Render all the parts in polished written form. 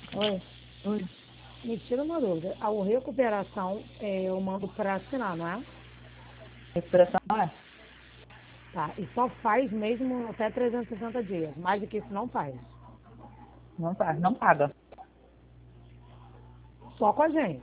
Oi, Oi. me tira uma dúvida. A recuperação eu mando para assinar, não é? Recuperação é? Tá. E só faz mesmo até 360 dias. Mais do que isso não faz. Não faz, não paga. Só com a gente.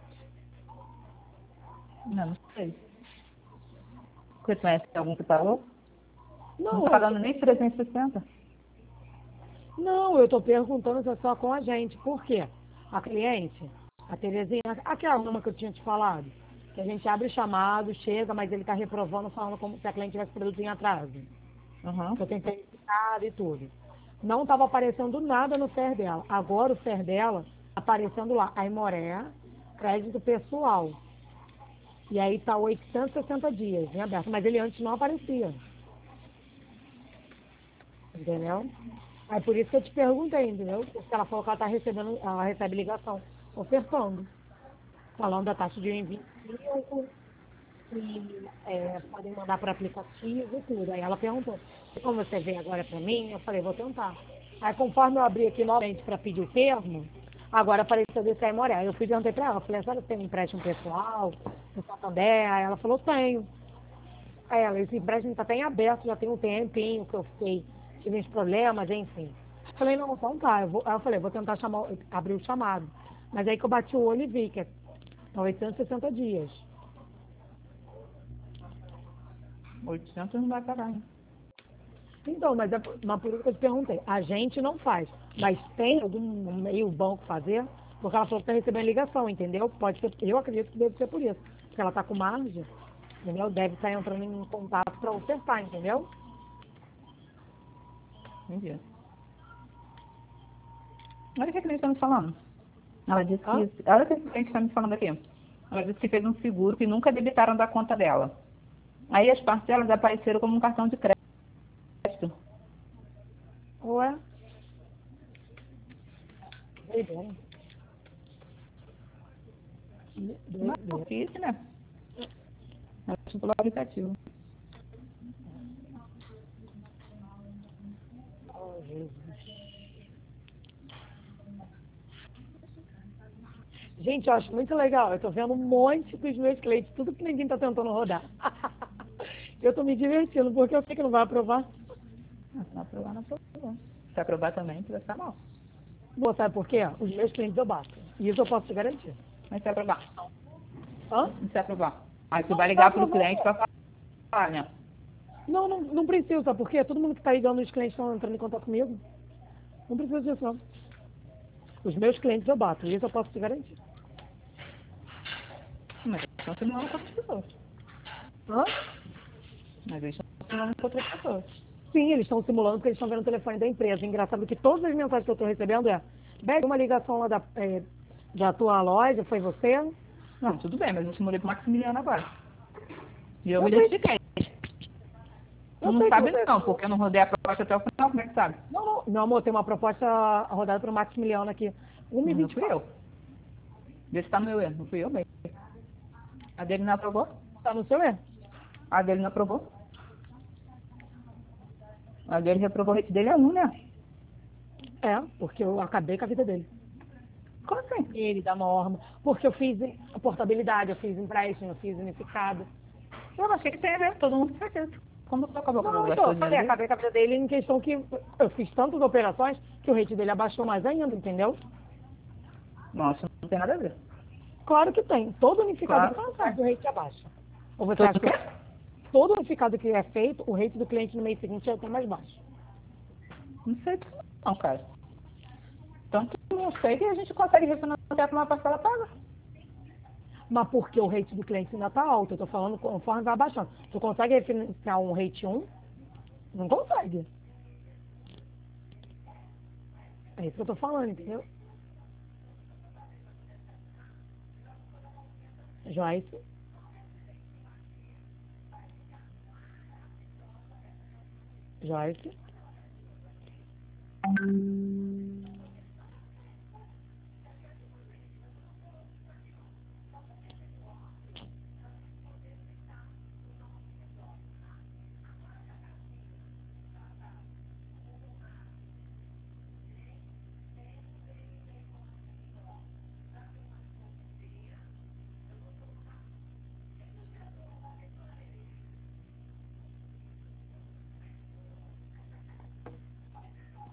Não sei. Você conhece algum que pagou? Não Não, tá pagando nem 360. não, eu tô perguntando se é só com a gente. Por quê? A cliente, a Terezinha, aquela uma que eu tinha te falado, que a gente abre chamado, chega, mas ele tá reprovando, falando como se a cliente tivesse produto em atraso. Uhum. Que eu tentei verificar e tudo. Não estava aparecendo nada no FER dela. Agora o FER dela, aparecendo lá, a Imoré, crédito pessoal. E aí tá 860 dias em aberto, mas ele antes não aparecia, entendeu? Aí por isso que eu te perguntei, entendeu? Porque ela falou que ela tá recebendo, ela recebe ligação ofertando, falando da taxa de envio e podem mandar por aplicativo e tudo. Aí ela perguntou, e como você vê agora para mim? Eu falei, vou tentar. Aí conforme eu abri aqui novamente para pedir o termo, agora apareceu desse aí Moré. Aí eu fui e perguntei para ela, falei, a senhora tem um empréstimo pessoal no Santander? Aí ela falou, tenho. Aí ela, esse empréstimo está até em aberto, já tem um tempinho que eu fiquei, tive uns problemas, enfim. Falei, não, então tá. Aí eu falei, vou tentar abrir o chamado. Mas aí que eu bati o olho e vi que é 860 dias. 800 não vai pagar, hein? Então, mas por isso que eu te perguntei. A gente não faz, mas tem algum meio banco fazer? Porque ela falou que está recebendo ligação, entendeu? Pode ser, eu acredito que deve ser por isso. Porque ela está com margem, entendeu? Deve estar entrando em contato para ofertar, entendeu? Entendi. Olha o que a cliente está me falando. Ela disse Hã? que. Olha o que a cliente está me falando aqui. Ela disse que fez um seguro que nunca debitaram da conta dela. Aí as parcelas apareceram como um cartão de crédito. Ué? Doideira. Doideira. Maluquice, né? Ela pelo aplicativo. Oh, Jesus. Gente, eu acho muito legal. Eu tô vendo um monte dos meus clientes, tudo que ninguém tá tentando rodar. Eu tô me divertindo, porque eu sei que não vai aprovar. Ah, se não aprovar, não aprovou. Se aprovar também, vai ficar mal. Bom, sabe por quê? Os meus clientes eu bato. E isso eu posso te garantir. Mas se aprovar. Hã? Se aprovar. Aí tu Não, vai não vai ligar pro aprovar. cliente para falar, né? Não, não, não precisa, sabe por quê? Todo mundo que está ligando, os clientes estão entrando em contato comigo. Não precisa disso, não. Os meus clientes eu bato, isso eu posso te garantir. Mas eles estão simulando com outras pessoas. Hã? Mas eles estão simulando com outras pessoas. Sim, eles estão simulando porque eles estão vendo o telefone da empresa. Engraçado que todas as mensagens que eu estou recebendo Beth, uma ligação lá da tua loja, foi você? Não, tudo bem, mas eu simulei pro Maximiliano agora. E eu Eu me sei, identifiquei. Tu eu não sei que sabe você... não, porque eu não rodei a proposta até o final, como é que sabe? Não, não, meu amor, tem uma proposta rodada para o Maximiliano aqui. Não fui 1,24. eu. Vê se tá no meu erro. Não fui eu mesmo. A dele não aprovou? Tá no seu erro? A dele não aprovou? A dele reprovou o rate dele é 1, né? É, porque eu acabei com a vida dele. Como assim? Ele da norma. Porque eu fiz portabilidade, eu fiz empréstimo, eu fiz unificado. Eu achei que tinha a ver, todo mundo faz isso. Como tu acabou com Não, então, gastou o eu dinheiro falei, dele? acabei com a vida dele em questão que eu fiz tantas operações que o rate dele abaixou mais ainda, entendeu? Nossa, não tem nada a ver. Claro que tem. Todo unificado Claro que que você não faz, tem. o rate abaixa. Ou você Tudo acha o que quê? todo unificado que é feito, o rate do cliente no mês seguinte já está mais baixo? Não sei disso não, cara. Tanto não sei que a gente consegue refinanciar com uma parcela paga. Mas porque o rate do cliente ainda está alto, eu estou falando conforme vai abaixando. Tu consegue refinanciar um rate 1? Não consegue. É isso que eu estou falando, entendeu? Joyce, Joyce.